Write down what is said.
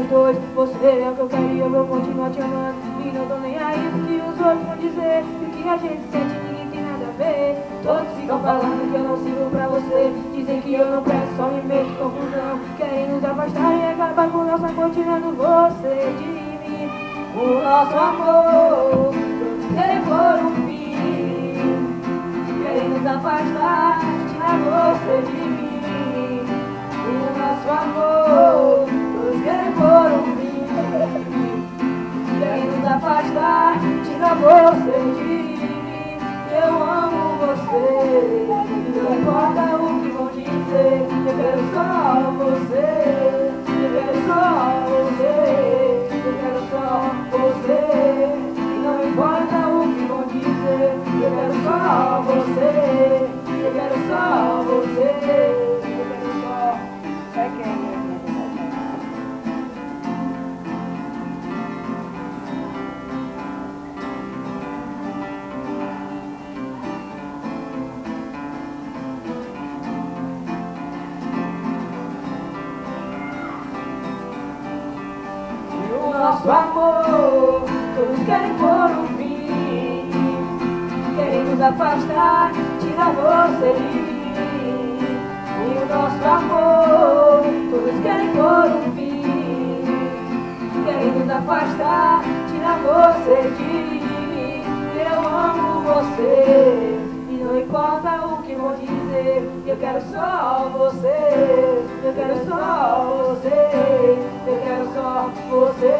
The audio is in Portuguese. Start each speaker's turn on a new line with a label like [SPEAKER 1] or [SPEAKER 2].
[SPEAKER 1] dois. Você é o que eu quero e eu vou continuar te amando. E não tô nem aí do que os outros vão dizer. E o que a gente sente ninguém tem nada a ver. Todos ficam falando que eu não sirvo pra você. Dizem que eu não presto, só me meto em confusão. Querem nos afastar e acabar com nossa continuando você de mim. O nosso amor querem pôr um fim. Querem nos afastar, tirar você de mim. O nosso amor todos querem pôr um fim. Querem nos afastar, tirar você de mim. Eu amo você, não importa o que vão dizer. Eu quero só você, eu quero só você, eu quero só você. Não importa o que vão dizer. Eu quero só você, eu quero só você, eu quero só. É quem é? Nosso amor, todos querem pôr um fim. Querem nos afastar, tirar você de mim. E o nosso amor, todos querem pôr um fim. Querem nos afastar, tirar você de mim. Eu amo você, e não importa o que vão dizer. Eu quero só você, eu quero só você, eu quero só você.